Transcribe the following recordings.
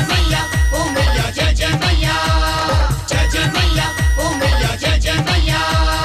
जय मैया ओ मैया जय जय मैया जय जय मैया ओ मैया जय जय मैया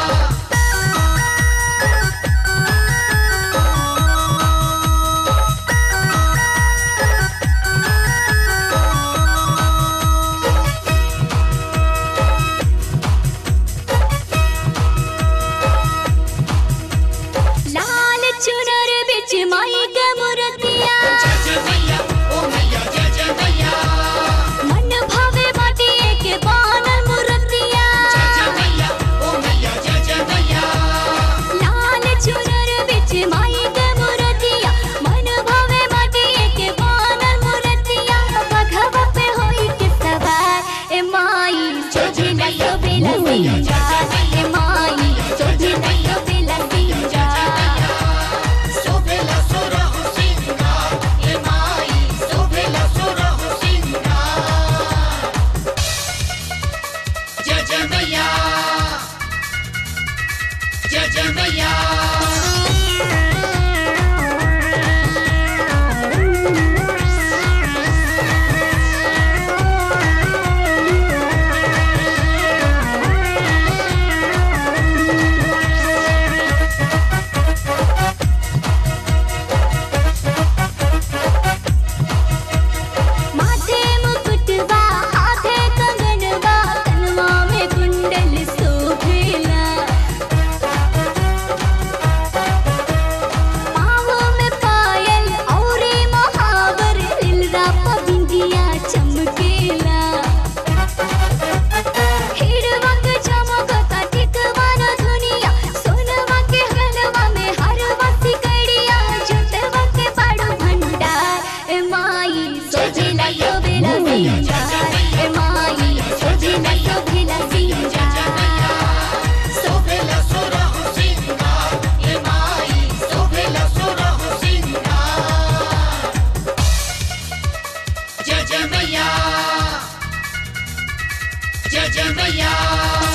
चुनर बिच माई के मूर्तिया जय जय मैया ओ मैया जय जय मैया मन भावे माटी के बानर मूर्तिया जय जय मैया ओ मैया जय जय मैया लाल चुनर बिच माई के मूर्तिया मन भावे माटी के बानर मूर्तिया बघवा पे होई के सवार ए माई सोझे लयो बेला सिंगार ए माई सोझे लयो बेला सिंगार जय जय मैया माथे मुकुटवा हाथे कंगनवा कनवा में कुंडल शोभेला पाँव में पायल औरे महावर लीलरा प बिंदिया चमकेला हिड़वा के चमकता टिकवा न दुनिया सोनवा के हलवा में हरवा सिकड़िया जुटवा के बड़ो भंडार ए माई सोझे लयो बेला सिंगार ए माई सोझे लयो बेला सिंगार सोभेला सोरह सिंगार ए माई सोभेला सोरह सिंगार जय जय मैया जय जय मैया